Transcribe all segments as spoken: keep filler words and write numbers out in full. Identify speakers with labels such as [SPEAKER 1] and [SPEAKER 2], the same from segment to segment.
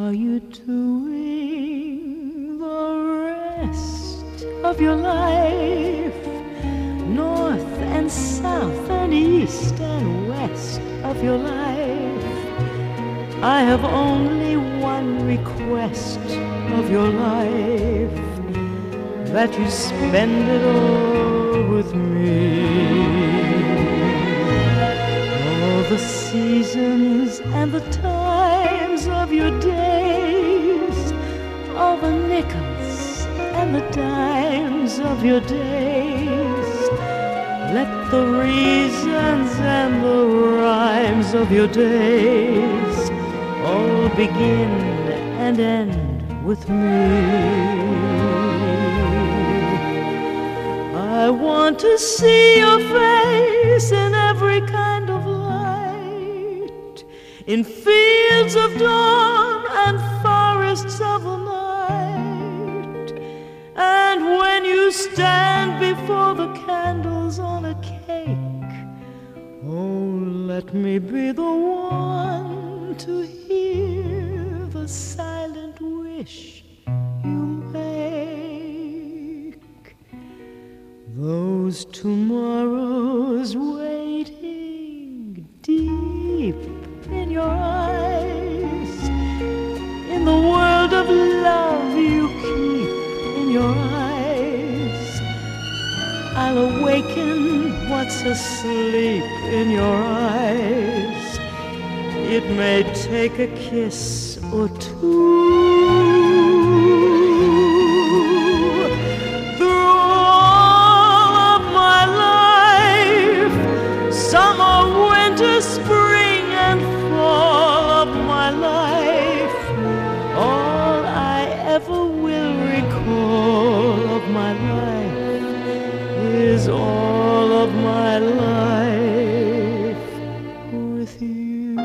[SPEAKER 1] are you doing the rest of your life? North and south and east and west of your life. I have only one request of your life, that you spend it all with me. All the seasons and the times of your days, all the nickels and the dimes of your days. Let the reasons and the rhymes of your days all begin and end with me. I want to see your face in every kind of light, in fields of dawn and forests of the night. And when you stand before the candles on a cake, oh, let me be the one to hear the silent wish you make. Those tomorrows waiting deep in your eyes, in the world of love you keep in your eyes. I'll awaken what's asleep in your eyes. It may take a kiss or two. Through all of my life, summer, winter, spring, and fall of my life, all I ever will recall of my life is all of my life with you.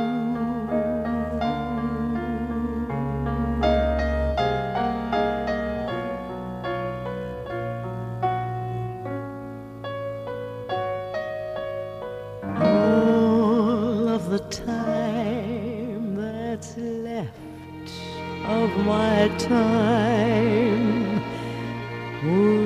[SPEAKER 1] All of the time that's left of my time